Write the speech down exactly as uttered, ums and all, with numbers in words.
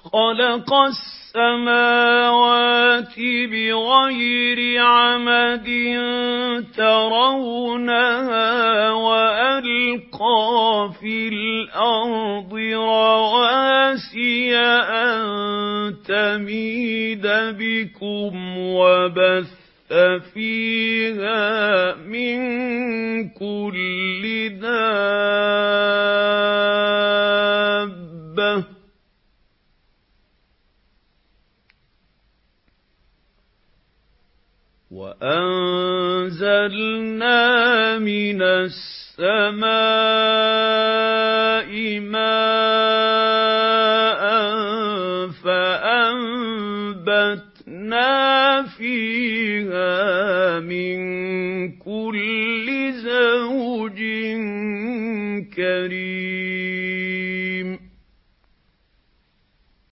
خَلَقَ السَّمَاوَاتِ بِغَيْرِ عَمَدٍ تَرَوْنَهَا وَأَلْقَىٰ فِي الْأَرْضِ رَوَاسِيَ أَن تَمِيدَ بِكُمْ وَبَثَّ فِيهَا مِن كُلِّ دَابَّةٍ وَأَنزَلْنَا مِنَ السَّمَاءِ مَاءً فَأَنبَتْنَا فِيهَا مِن كُلِّ زَوْجٍ كَرِيمٍ